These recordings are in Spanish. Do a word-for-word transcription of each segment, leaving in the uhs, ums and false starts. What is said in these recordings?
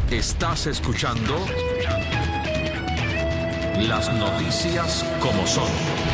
Estás escuchando Las Noticias como son.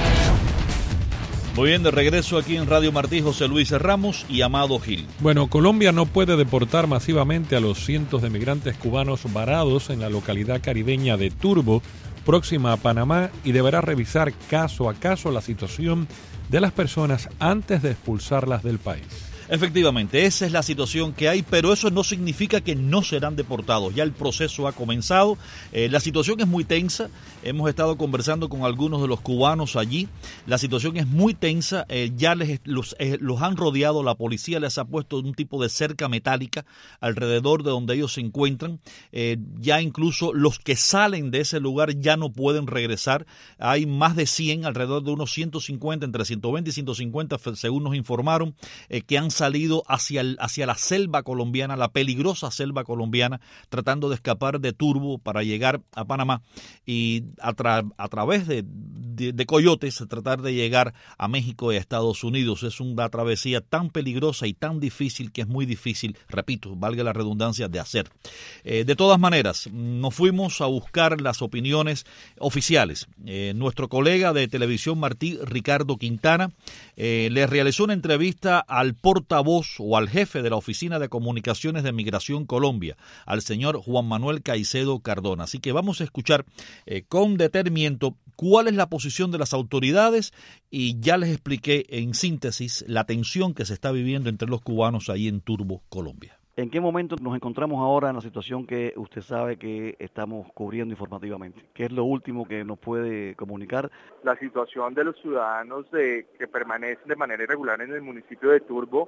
Muy bien, de regreso aquí en Radio Martí, José Luis Ramos y Amado Gil. Bueno, Colombia no puede deportar masivamente a los cientos de migrantes cubanos varados en la localidad caribeña de Turbo, próxima a Panamá, y deberá revisar caso a caso la situación de las personas antes de expulsarlas del país. Efectivamente, esa es la situación que hay, pero eso no significa que no serán deportados. Ya el proceso ha comenzado, eh, la situación es muy tensa, hemos estado conversando con algunos de los cubanos allí, la situación es muy tensa, eh, ya les, los, eh, los han rodeado, la policía les ha puesto un tipo de cerca metálica alrededor de donde ellos se encuentran, eh, ya incluso los que salen de ese lugar ya no pueden regresar, hay más de cien, alrededor de unos ciento cincuenta, entre ciento veinte y ciento cincuenta, según nos informaron, eh, que han salido hacia, el, hacia la selva colombiana, la peligrosa selva colombiana, tratando de escapar de Turbo para llegar a Panamá y a, tra, a través de, de, de Coyotes tratar de llegar a México y a Estados Unidos. Es una travesía tan peligrosa y tan difícil que es muy difícil, repito, valga la redundancia, de hacer. Eh, de todas maneras, nos fuimos a buscar las opiniones oficiales. Eh, nuestro colega de Televisión Martí, Ricardo Quintana, eh, le realizó una entrevista al portavoz o al jefe de la Oficina de Comunicaciones de Migración Colombia, al señor Juan Manuel Caicedo Cardona. Así que vamos a escuchar eh, con detenimiento cuál es la posición de las autoridades y ya les expliqué en síntesis la tensión que se está viviendo entre los cubanos ahí en Turbo, Colombia. ¿En qué momento nos encontramos ahora en la situación que usted sabe que estamos cubriendo informativamente? ¿Qué es lo último que nos puede comunicar? La situación de los ciudadanos de, que permanecen de manera irregular en el municipio de Turbo,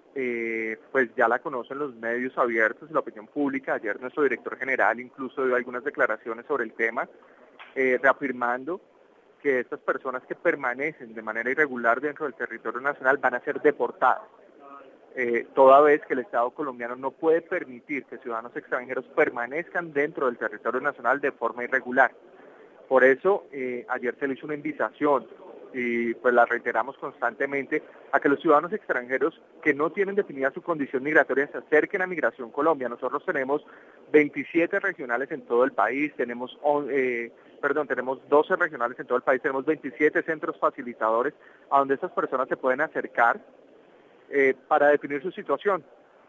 eh, pues ya la conocen los medios abiertos y la opinión pública. Ayer nuestro director general incluso dio algunas declaraciones sobre el tema, eh, reafirmando que estas personas que permanecen de manera irregular dentro del territorio nacional van a ser deportadas. Eh, toda vez que el Estado colombiano no puede permitir que ciudadanos extranjeros permanezcan dentro del territorio nacional de forma irregular. Por eso, eh, ayer se le hizo una invitación, y pues la reiteramos constantemente, a que los ciudadanos extranjeros que no tienen definida su condición migratoria se acerquen a Migración Colombia. Nosotros tenemos veintisiete regionales en todo el país, tenemos, eh, perdón, tenemos doce regionales en todo el país, tenemos veintisiete centros facilitadores a donde estas personas se pueden acercar Eh, para definir su situación.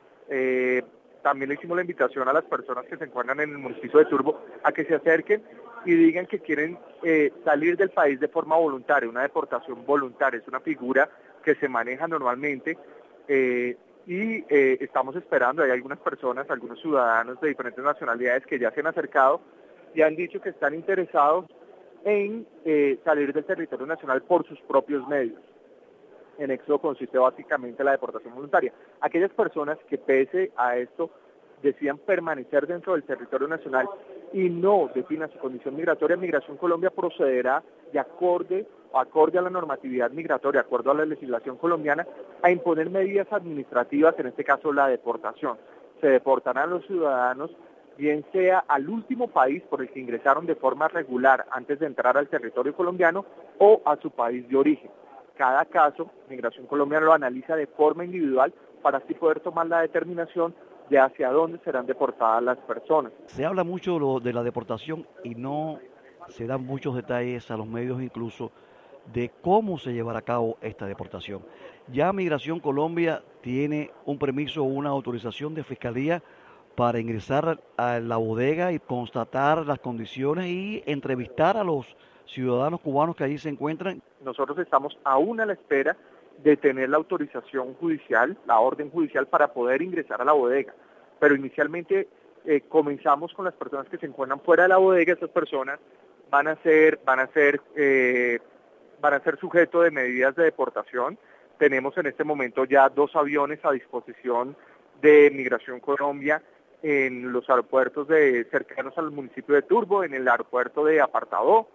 Eh, también le hicimos la invitación a las personas que se encuentran en el municipio de Turbo a que se acerquen y digan que quieren eh, salir del país de forma voluntaria, una deportación voluntaria, es una figura que se maneja normalmente eh, y eh, estamos esperando, hay algunas personas, algunos ciudadanos de diferentes nacionalidades que ya se han acercado y han dicho que están interesados en eh, salir del territorio nacional por sus propios medios. En eso consiste básicamente la deportación voluntaria. Aquellas personas que pese a esto decidan permanecer dentro del territorio nacional y no definan su condición migratoria, Migración Colombia procederá de acorde, acorde a la normatividad migratoria, de acuerdo a la legislación colombiana, a imponer medidas administrativas, en este caso la deportación. Se deportarán los ciudadanos, bien sea al último país por el que ingresaron de forma regular antes de entrar al territorio colombiano o a su país de origen. Cada caso, Migración Colombia lo analiza de forma individual para así poder tomar la determinación de hacia dónde serán deportadas las personas. Se habla mucho de la deportación y no se dan muchos detalles a los medios incluso de cómo se llevará a cabo esta deportación. Ya Migración Colombia tiene un permiso o una autorización de Fiscalía para ingresar a la bodega y constatar las condiciones y entrevistar a los ciudadanos cubanos que allí se encuentran. Nosotros estamos aún a la espera de tener la autorización judicial, la orden judicial para poder ingresar a la bodega. Pero inicialmente eh, comenzamos con las personas que se encuentran fuera de la bodega. Estas personas van a ser, van a ser, eh, van a ser sujeto de medidas de deportación. Tenemos en este momento ya dos aviones a disposición de Migración Colombia en los aeropuertos de cercanos al municipio de Turbo, en el aeropuerto de Apartadó.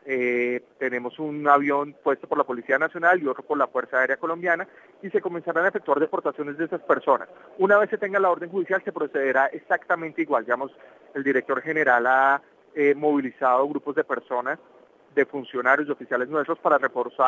Eh, tenemos un avión puesto por la Policía Nacional y otro por la Fuerza Aérea Colombiana y se comenzarán a efectuar deportaciones de esas personas. Una vez se tenga la orden judicial se procederá exactamente igual. Digamos, el director general ha eh, movilizado grupos de personas, de funcionarios y oficiales nuestros para reforzar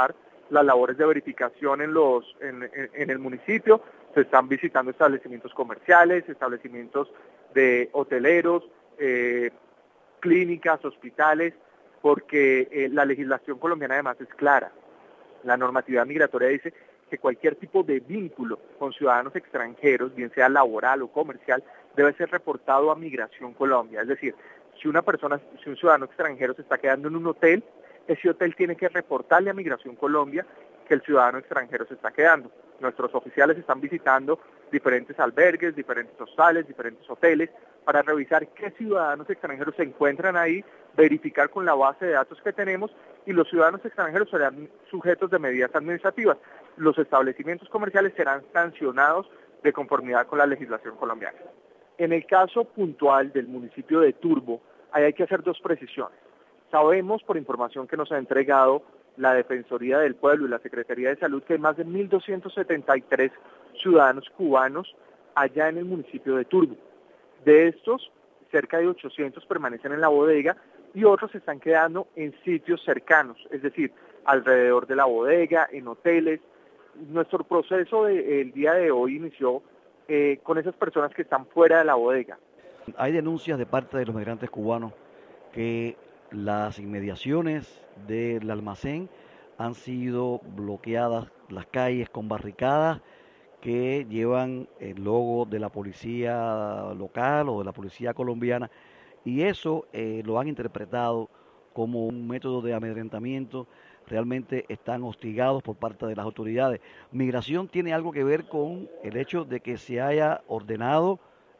las labores de verificación en, los, en, en, en el municipio, se están visitando establecimientos comerciales, establecimientos de hoteleros, eh, clínicas, hospitales, porque eh, la legislación colombiana además es clara. La normatividad migratoria dice que cualquier tipo de vínculo con ciudadanos extranjeros, bien sea laboral o comercial, debe ser reportado a Migración Colombia. Es decir, si una persona, si un ciudadano extranjero se está quedando en un hotel, ese hotel tiene que reportarle a Migración Colombia que el ciudadano extranjero se está quedando. Nuestros oficiales están visitando diferentes albergues, diferentes hostales, diferentes hoteles, para revisar qué ciudadanos extranjeros se encuentran ahí, verificar con la base de datos que tenemos, y los ciudadanos extranjeros serán sujetos de medidas administrativas. Los establecimientos comerciales serán sancionados de conformidad con la legislación colombiana. En el caso puntual del municipio de Turbo, ahí hay que hacer dos precisiones. Sabemos por información que nos ha entregado la Defensoría del Pueblo y la Secretaría de Salud que hay más de mil doscientos setenta y tres ciudadanos cubanos allá en el municipio de Turbo. De estos, cerca de ochocientos permanecen en la bodega y otros se están quedando en sitios cercanos, es decir, alrededor de la bodega, en hoteles. Nuestro proceso de, el día de hoy inició eh, con esas personas que están fuera de la bodega. Hay denuncias de parte de los migrantes cubanos que las inmediaciones del almacén han sido bloqueadas, las calles con barricadas que llevan el logo de la policía local o de la policía colombiana, y eso eh, lo han interpretado como un método de amedrentamiento. Realmente están hostigados por parte de las autoridades. Migración tiene algo que ver con el hecho de que se haya ordenado,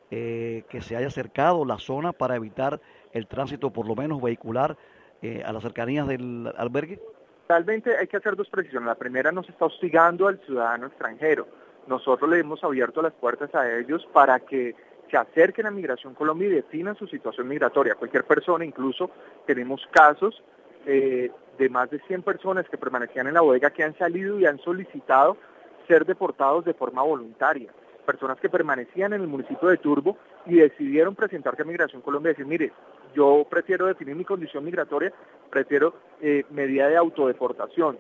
eh, que se haya cercado la zona para evitar el tránsito, por lo menos vehicular, eh, a las cercanías del albergue. Realmente hay que hacer dos precisiones. La primera, nos está hostigando al ciudadano extranjero. Nosotros le hemos abierto las puertas a ellos para que se acerquen a Migración Colombia y definan su situación migratoria. Cualquier persona, incluso tenemos casos eh, de más de cien personas que permanecían en la bodega que han salido y han solicitado ser deportados de forma voluntaria. Personas que permanecían en el municipio de Turbo y decidieron presentarse a Migración Colombia y decir, mire, yo prefiero definir mi condición migratoria, prefiero eh, medida de autodeportación.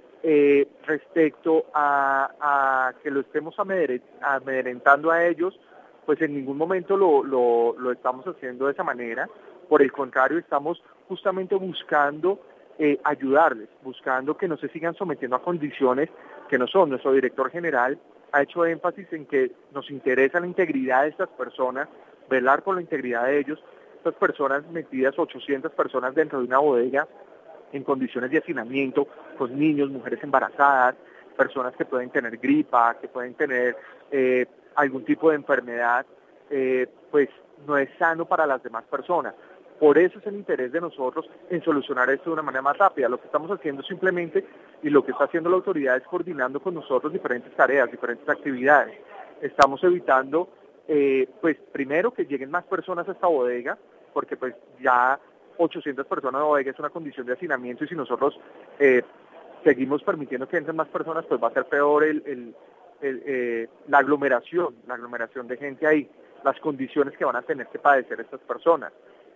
Eh, respecto a, a que lo estemos amedrentando a ellos, pues en ningún momento lo, lo, lo estamos haciendo de esa manera. Por el contrario, estamos justamente buscando eh, ayudarles, buscando que no se sigan sometiendo a condiciones que no son. Nuestro director general ha hecho énfasis en que nos interesa la integridad de estas personas, velar por la integridad de ellos. Estas personas metidas, ochocientas personas dentro de una bodega, en condiciones de hacinamiento, con niños, mujeres embarazadas, personas que pueden tener gripa, que pueden tener eh, algún tipo de enfermedad, eh, pues no es sano para las demás personas. Por eso es el interés de nosotros en solucionar esto de una manera más rápida. Lo que estamos haciendo simplemente, y lo que está haciendo la autoridad, es coordinando con nosotros diferentes tareas, diferentes actividades. Estamos evitando, eh, pues primero, que lleguen más personas a esta bodega, porque pues ya ochocientas personas de bodega es una condición de hacinamiento, y si nosotros eh, seguimos permitiendo que entren más personas, pues va a ser peor el, el, el, eh, la aglomeración, la aglomeración de gente ahí, las condiciones que van a tener que padecer estas personas.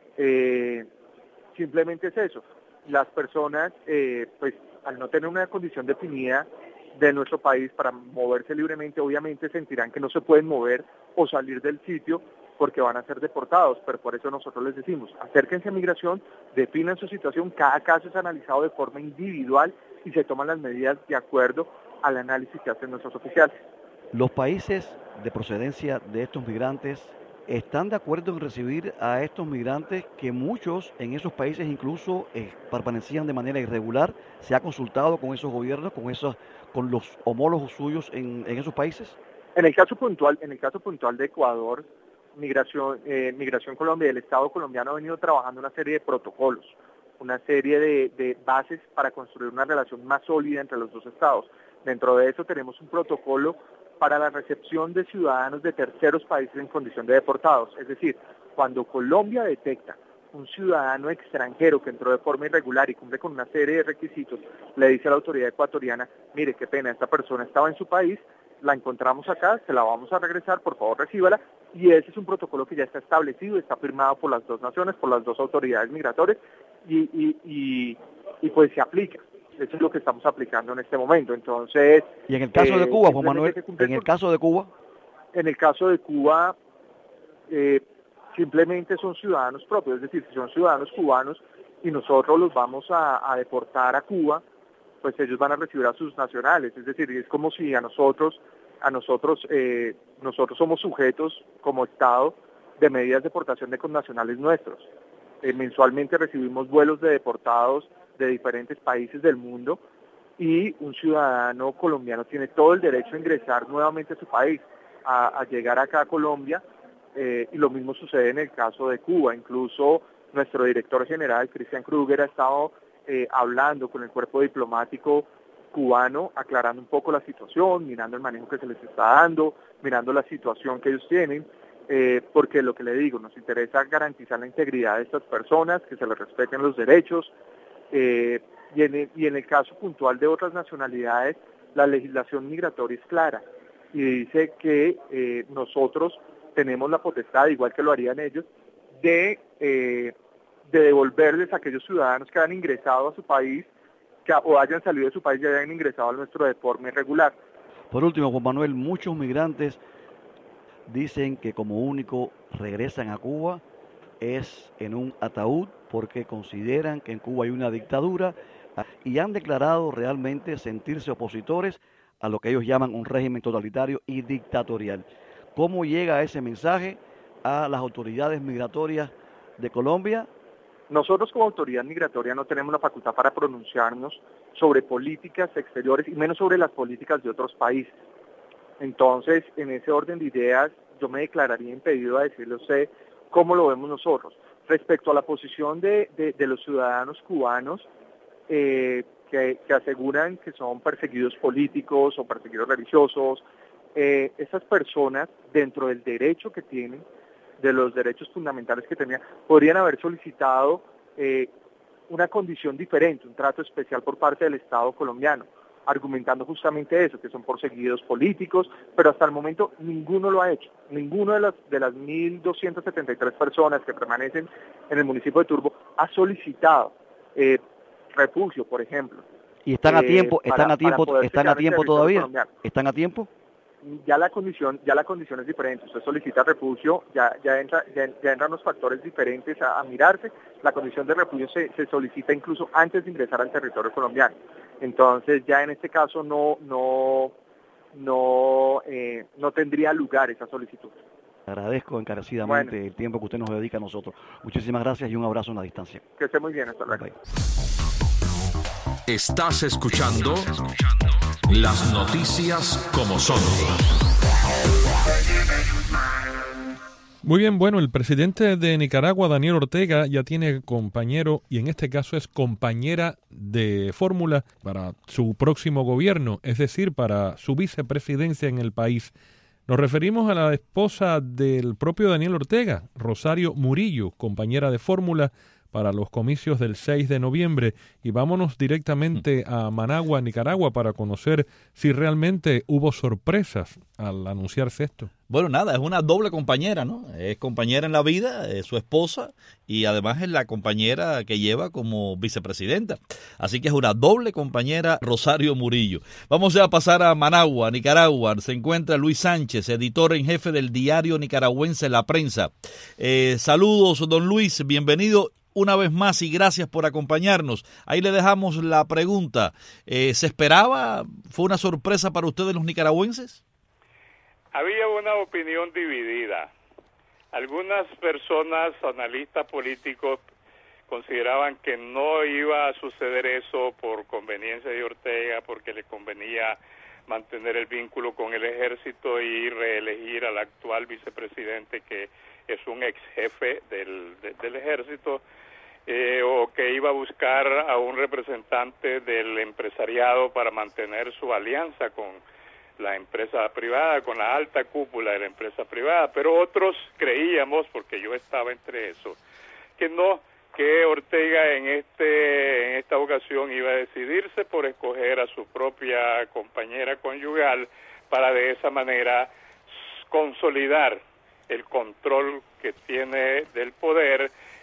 Eh, simplemente es eso. Las personas, eh, pues al no tener una condición definida de nuestro país para moverse libremente, obviamente sentirán que no se pueden mover o salir del sitio porque van a ser deportados, pero por eso nosotros les decimos, acérquense a Migración, definan su situación, cada caso es analizado de forma individual y se toman las medidas de acuerdo al análisis que hacen nuestros oficiales. Los países de procedencia de estos migrantes están de acuerdo en recibir a estos migrantes, que muchos en esos países incluso eh, permanecían de manera irregular. ¿Se ha consultado con esos gobiernos, con esos, con los homólogos suyos en, en esos países? En el caso puntual, en el caso puntual de Ecuador, Migración, eh, Migración Colombia y el Estado colombiano ha venido trabajando una serie de protocolos, una serie de, de bases para construir una relación más sólida entre los dos estados. Dentro de eso tenemos un protocolo para la recepción de ciudadanos de terceros países en condición de deportados. Es decir, cuando Colombia detecta un ciudadano extranjero que entró de forma irregular y cumple con una serie de requisitos, le dice a la autoridad ecuatoriana, mire, qué pena, esta persona estaba en su país, la encontramos acá, se la vamos a regresar, por favor recíbala, y ese es un protocolo que ya está establecido, está firmado por las dos naciones, por las dos autoridades migratorias, y, y, y, y pues se aplica. Eso es lo que estamos aplicando en este momento. Entonces, y en el caso eh, de Cuba, Juan Manuel, en el con... caso de Cuba, en el caso de Cuba, eh, simplemente son ciudadanos propios, es decir, si son ciudadanos cubanos y nosotros los vamos a, a deportar a Cuba, pues ellos van a recibir a sus nacionales, es decir, es como si a nosotros, a nosotros, eh, nosotros somos sujetos como Estado de medidas de deportación de connacionales nuestros. Eh, mensualmente recibimos vuelos de deportados de diferentes países del mundo y un ciudadano colombiano tiene todo el derecho a ingresar nuevamente a su país, a, a llegar acá a Colombia, eh, y lo mismo sucede en el caso de Cuba. Incluso nuestro director general, Cristian Kruger, ha estado eh, hablando con el cuerpo diplomático cubano, aclarando un poco la situación, mirando el manejo que se les está dando, mirando la situación que ellos tienen, eh, porque lo que le digo, nos interesa garantizar la integridad de estas personas, que se les respeten los derechos, eh, y, en el, y en el caso puntual de otras nacionalidades, la legislación migratoria es clara y dice que eh, nosotros tenemos la potestad, igual que lo harían ellos, de, eh, de devolverles a aquellos ciudadanos que han ingresado a su país, que o hayan salido de su país y hayan ingresado a nuestro de forma irregular. Por último, Juan Manuel, muchos migrantes dicen que como único regresan a Cuba es en un ataúd porque consideran que en Cuba hay una dictadura y han declarado realmente sentirse opositores a lo que ellos llaman un régimen totalitario y dictatorial. ¿Cómo llega ese mensaje a las autoridades migratorias de Colombia? Nosotros como autoridad migratoria no tenemos la facultad para pronunciarnos sobre políticas exteriores y menos sobre las políticas de otros países. Entonces, en ese orden de ideas, yo me declararía impedido a decirle a usted cómo lo vemos nosotros. Respecto a la posición de, de, de los ciudadanos cubanos eh, que, que aseguran que son perseguidos políticos o perseguidos religiosos, eh, esas personas, dentro del derecho que tienen, de los derechos fundamentales que tenían, podrían haber solicitado eh, una condición diferente, un trato especial por parte del Estado colombiano, argumentando justamente eso, que son perseguidos políticos, pero hasta el momento ninguno lo ha hecho. Ninguno de las de las mil doscientas setenta y tres personas que permanecen en el municipio de Turbo ha solicitado eh, refugio, por ejemplo. ¿Y están a tiempo, eh, están para, a tiempo, están a tiempo todavía? Colombiano. ¿Están a tiempo? Ya la condición, ya la condición es diferente. Usted solicita refugio, ya, ya entra, ya, ya entran los factores diferentes a, a mirarse. La condición de refugio se, se solicita incluso antes de ingresar al territorio colombiano. Entonces ya en este caso no, no, no, eh, no tendría lugar esa solicitud. Agradezco encarecidamente bueno. el tiempo que usted nos dedica a nosotros. Muchísimas gracias y un abrazo en la distancia. Que esté muy bien, hasta luego. Bye. Estás escuchando las noticias como son. Muy bien, bueno, el presidente de Nicaragua, Daniel Ortega, ya tiene compañero, y en este caso es compañera de fórmula para su próximo gobierno, es decir, para su vicepresidencia en el país. Nos referimos a la esposa del propio Daniel Ortega, Rosario Murillo, compañera de fórmula para los comicios del seis de noviembre. Y vámonos directamente a Managua, Nicaragua, para conocer si realmente hubo sorpresas al anunciarse esto. Bueno, nada, es una doble compañera, ¿no? Es compañera en la vida, es su esposa, y además es la compañera que lleva como vicepresidenta. Así que es una doble compañera, Rosario Murillo. Vamos a pasar a Managua, Nicaragua. Se encuentra Luis Sánchez, editor en jefe del diario nicaragüense La Prensa. Eh, saludos, don Luis, bienvenido una vez más y gracias por acompañarnos. Ahí le dejamos la pregunta. Eh, ¿Se esperaba? ¿Fue una sorpresa para ustedes los nicaragüenses? Había una opinión dividida. Algunas personas, analistas políticos, consideraban que no iba a suceder eso por conveniencia de Ortega, porque le convenía mantener el vínculo con el ejército y reelegir al actual vicepresidente, que es un ex jefe del, de, del ejército, eh, o que iba a buscar a un representante del empresariado para mantener su alianza con la empresa privada, con la alta cúpula de la empresa privada. Pero otros creíamos, porque yo estaba entre eso, que no, que Ortega en este en esta ocasión iba a decidirse por escoger a su propia compañera conyugal para de esa manera consolidar el control que tiene del poder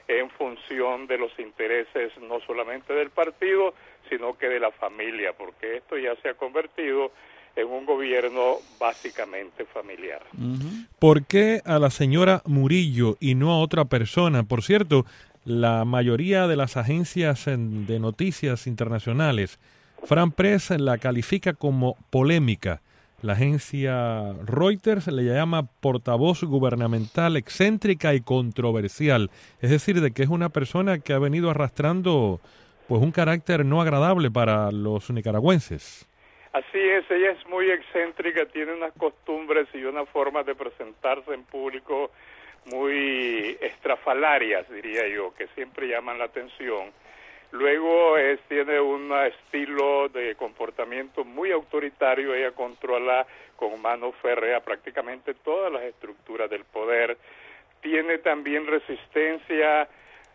en función de los intereses no solamente del partido, sino que de la familia, porque esto ya se ha convertido en un gobierno básicamente familiar. Uh-huh. ¿Por qué a la señora Murillo y no a otra persona? Por cierto, la mayoría de las agencias de noticias internacionales, Fran Press la califica como polémica. La agencia Reuters le llama portavoz gubernamental excéntrica y controversial. Es decir, de que es una persona que ha venido arrastrando pues un carácter no agradable para los nicaragüenses. Así es, ella es muy excéntrica, tiene unas costumbres y una forma de presentarse en público muy estrafalarias, diría yo, que siempre llaman la atención. Luego es, tiene un estilo de comportamiento muy autoritario, ella controla con mano férrea prácticamente todas las estructuras del poder. Tiene también resistencia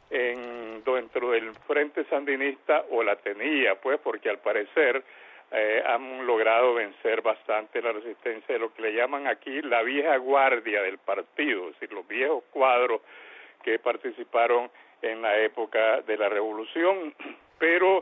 en, dentro del Frente Sandinista, o la tenía, pues, porque al parecer eh, han logrado vencer bastante la resistencia de lo que le llaman aquí la vieja guardia del partido, es decir, los viejos cuadros que participaron en la época de la revolución, pero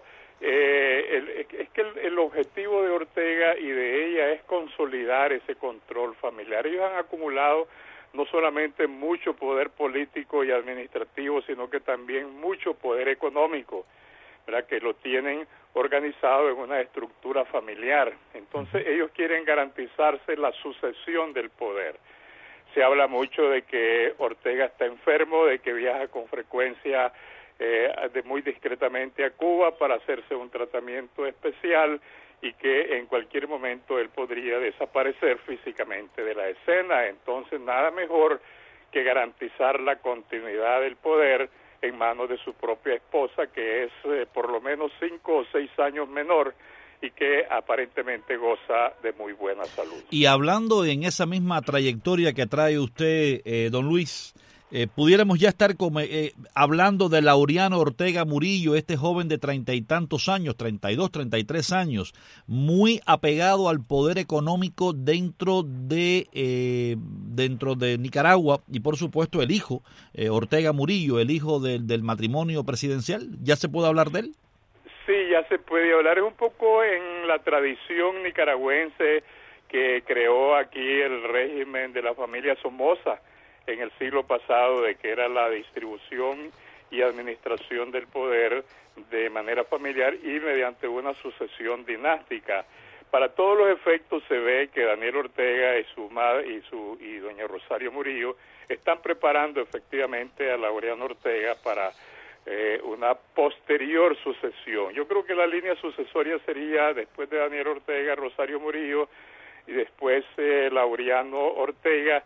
eh, el, es que el, el objetivo de Ortega y de ella es consolidar ese control familiar. Ellos han acumulado no solamente mucho poder político y administrativo, sino que también mucho poder económico, ¿verdad?, que lo tienen organizado en una estructura familiar. Entonces ellos quieren garantizarse la sucesión del poder. Se habla mucho de que Ortega está enfermo, de que viaja con frecuencia eh, de muy discretamente a Cuba para hacerse un tratamiento especial y que en cualquier momento él podría desaparecer físicamente de la escena. Entonces nada mejor que garantizar la continuidad del poder en manos de su propia esposa, que es eh, por lo menos cinco o seis años menor y que aparentemente goza de muy buena salud. Y hablando en esa misma trayectoria que trae usted, eh, don Luis, eh, pudiéramos ya estar como, eh, hablando de Laureano Ortega Murillo, este joven de treinta y tantos años, treinta y dos, treinta y tres años, muy apegado al poder económico dentro de eh, dentro de Nicaragua, y por supuesto el hijo, eh, Ortega Murillo, el hijo del, del matrimonio presidencial. ¿Ya se puede hablar de él? Sí, ya se puede hablar. Es un poco en la tradición nicaragüense que creó aquí el régimen de la familia Somoza en el siglo pasado, de que era la distribución y administración del poder de manera familiar y mediante una sucesión dinástica. Para todos los efectos se ve que Daniel Ortega y su madre y su y doña Rosario Murillo están preparando efectivamente a Laureano Ortega para Eh, una posterior sucesión. Yo creo que la línea sucesoria sería después de Daniel Ortega, Rosario Murillo, y después eh, Laureano Ortega,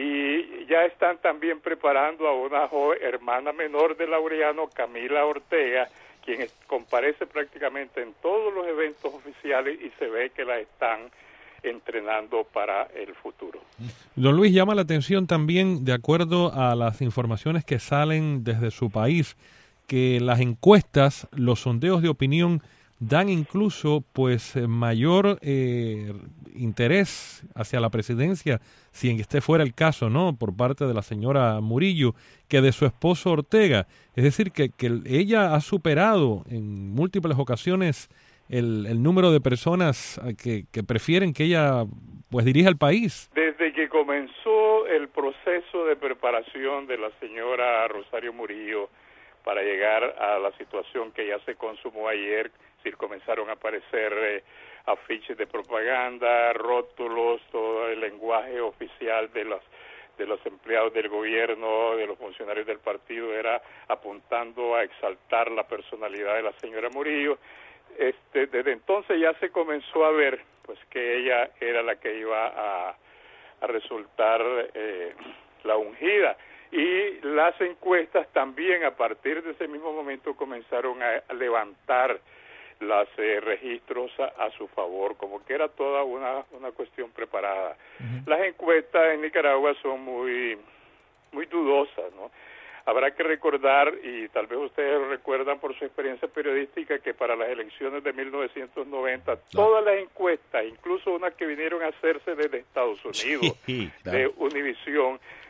y ya están también preparando a una joven hermana menor de Laureano, Camila Ortega, quien es, comparece prácticamente en todos los eventos oficiales y se ve que la están entrenando para el futuro. Don Luis, llama la atención también, de acuerdo a las informaciones que salen desde su país, que las encuestas, los sondeos de opinión dan incluso pues mayor eh, interés hacia la presidencia, si en este fuera el caso, ¿no?, por parte de la señora Murillo, que de su esposo Ortega. Es decir, que, que ella ha superado en múltiples ocasiones el, el número de personas que, que prefieren que ella pues dirija el país. Desde que comenzó el proceso de preparación de la señora Rosario Murillo para llegar a la situación que ya se consumó ayer, es decir, comenzaron a aparecer eh, afiches de propaganda, rótulos, todo el lenguaje oficial de los de los empleados del gobierno, de los funcionarios del partido, era apuntando a exaltar la personalidad de la señora Murillo. Este, desde entonces ya se comenzó a ver pues que ella era la que iba a, a resultar eh, la ungida. Y las encuestas también a partir de ese mismo momento comenzaron a, a levantar los eh, registros a, a su favor, como que era toda una, una cuestión preparada. Uh-huh. Las encuestas en Nicaragua son muy, muy dudosas, ¿no? Habrá que recordar, y tal vez ustedes lo recuerdan por su experiencia periodística, que para las elecciones de mil novecientos noventa, claro, todas las encuestas, incluso unas que vinieron a hacerse desde Estados Unidos, sí, claro, de Univisión,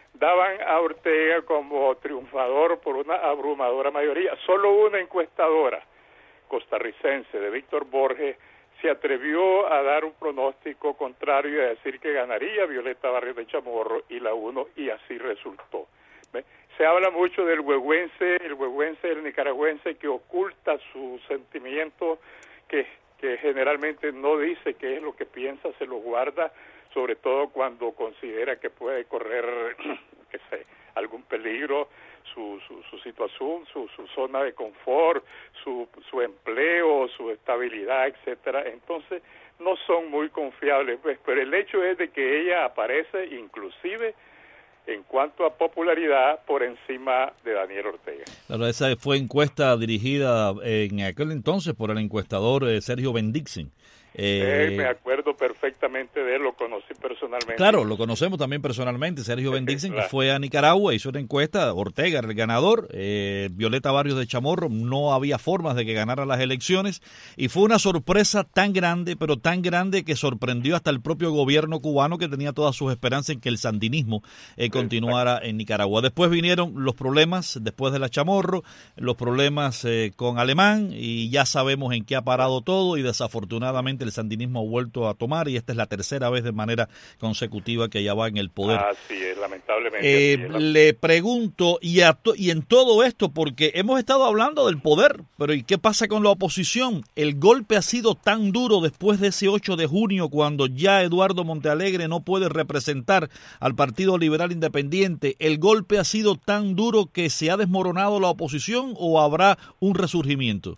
daban a Ortega como triunfador por una abrumadora mayoría. Solo una encuestadora costarricense de Víctor Borges se atrevió a dar un pronóstico contrario y a decir que ganaría Violeta Barrios de Chamorro y la uno, y así resultó. ¿Ve? Se habla mucho del huehuense, el huehuense, el nicaragüense que oculta su sentimiento, que, que generalmente no dice qué es lo que piensa, se lo guarda, sobre todo cuando considera que puede correr, qué sé, algún peligro, su, su, su situación, su, su zona de confort, su, su empleo, su estabilidad, etcétera. Entonces, no son muy confiables, pues, pero el hecho es de que ella aparece inclusive en cuanto a popularidad por encima de Daniel Ortega. Claro, esa fue encuesta dirigida en aquel entonces por el encuestador eh, Sergio Bendixen. Eh, eh, me acuerdo perfectamente de él, lo conocí personalmente. Claro, lo conocemos también personalmente, Sergio Bendixen, que fue a Nicaragua, hizo una encuesta, Ortega era el ganador, eh, Violeta Barrios de Chamorro, no había formas de que ganara las elecciones, y fue una sorpresa tan grande, pero tan grande que sorprendió hasta el propio gobierno cubano, que tenía todas sus esperanzas en que el sandinismo eh, continuara en Nicaragua. Después vinieron los problemas, después de la Chamorro, los problemas eh, con Alemán, y ya sabemos en qué ha parado todo, y desafortunadamente el sandinismo ha vuelto a tomar, y esta es la tercera vez de manera consecutiva que ya va en el poder. Así es, lamentablemente. Eh, así es la... Le pregunto, y, a to y en todo esto, porque hemos estado hablando del poder, pero ¿y qué pasa con la oposición? El golpe ha sido tan duro después de ese ocho de junio, cuando ya Eduardo Montealegre no puede representar al Partido Liberal Independiente. ¿El golpe ha sido tan duro que se ha desmoronado la oposición o habrá un resurgimiento?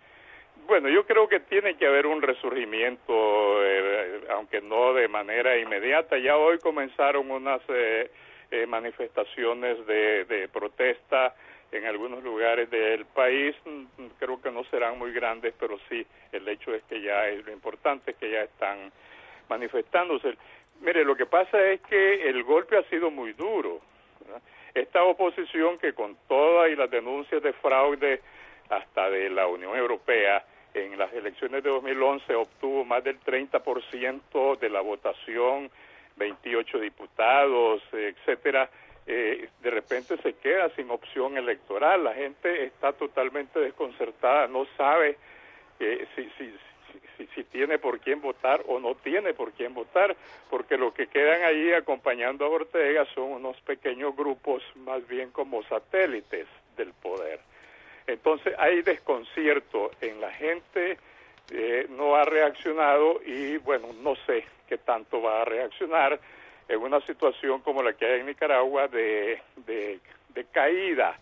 Bueno, yo creo que tiene que haber un resurgimiento, eh, aunque no de manera inmediata. Ya hoy comenzaron unas eh, eh, manifestaciones de, de protesta en algunos lugares del país. Creo que no serán muy grandes, pero sí, el hecho es que ya es lo importante, es que ya están manifestándose. Mire, lo que pasa es que el golpe ha sido muy duro, ¿verdad? Esta oposición, que con todas y las denuncias de fraude hasta de la Unión Europea, en las elecciones de dos mil once obtuvo más del treinta por ciento de la votación, veintiocho diputados, etcétera. Eh, de repente se queda sin opción electoral. La gente está totalmente desconcertada, no sabe eh, si, si, si, si tiene por quién votar o no tiene por quién votar, porque lo que quedan ahí acompañando a Ortega son unos pequeños grupos, más bien como satélites del poder. Entonces hay desconcierto en la gente, eh, no ha reaccionado y bueno, no sé qué tanto va a reaccionar en una situación como la que hay en Nicaragua de, de, de caída,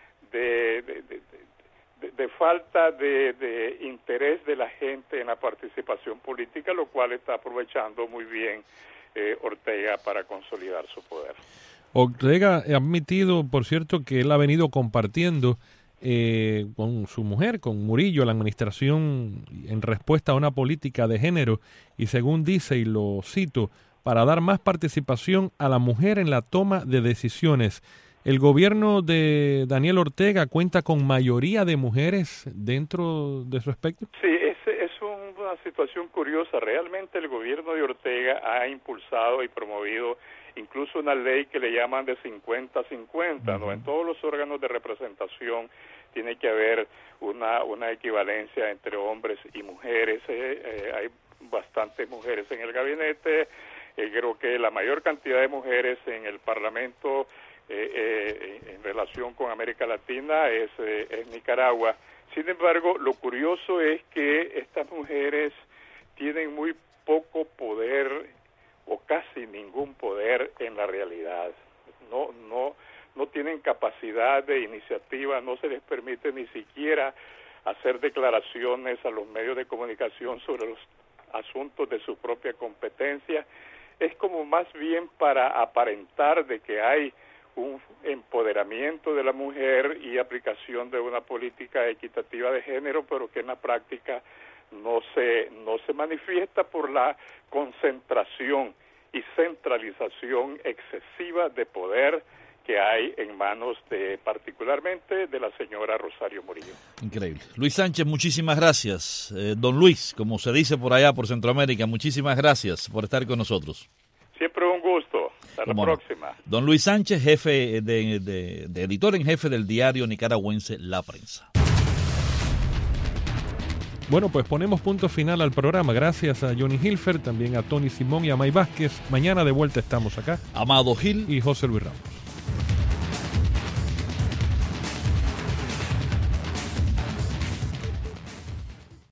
de, de, de, de, de falta de, de interés de la gente en la participación política, lo cual está aprovechando muy bien eh, Ortega para consolidar su poder. Ortega ha admitido, por cierto, que él ha venido compartiendo Eh, con su mujer, con Murillo, la administración en respuesta a una política de género, y según dice, y lo cito, para dar más participación a la mujer en la toma de decisiones. ¿El gobierno de Daniel Ortega cuenta con mayoría de mujeres dentro de su espectro? Sí, es, es una situación curiosa. Realmente el gobierno de Ortega ha impulsado y promovido incluso una ley que le llaman de cincuenta cincuenta, ¿no? En todos los órganos de representación tiene que haber una, una equivalencia entre hombres y mujeres. Eh, eh, hay bastantes mujeres en el gabinete, eh, creo que la mayor cantidad de mujeres en el Parlamento eh, eh, en relación con América Latina es, eh, es Nicaragua. Sin embargo, lo curioso es que estas mujeres tienen muy poco poder o casi ningún poder en la realidad. No, no, no tienen capacidad de iniciativa, no se les permite ni siquiera hacer declaraciones a los medios de comunicación sobre los asuntos de su propia competencia. Es como más bien para aparentar de que hay un empoderamiento de la mujer y aplicación de una política equitativa de género, pero que en la práctica no se no se manifiesta por la concentración y centralización excesiva de poder que hay en manos de, particularmente, de la señora Rosario Murillo. Increíble. Luis Sánchez, muchísimas gracias. Eh, don Luis, como se dice por allá, por Centroamérica, muchísimas gracias por estar con nosotros. Siempre un gusto. Hasta la Cómo no. próxima. Don Luis Sánchez, jefe de, de, de editor en jefe del diario nicaragüense La Prensa. Bueno, pues ponemos punto final al programa. Gracias a Johnny Hilfer, también a Tony Simón y a May Vázquez. Mañana de vuelta estamos acá. Amado Gil y José Luis Ramos.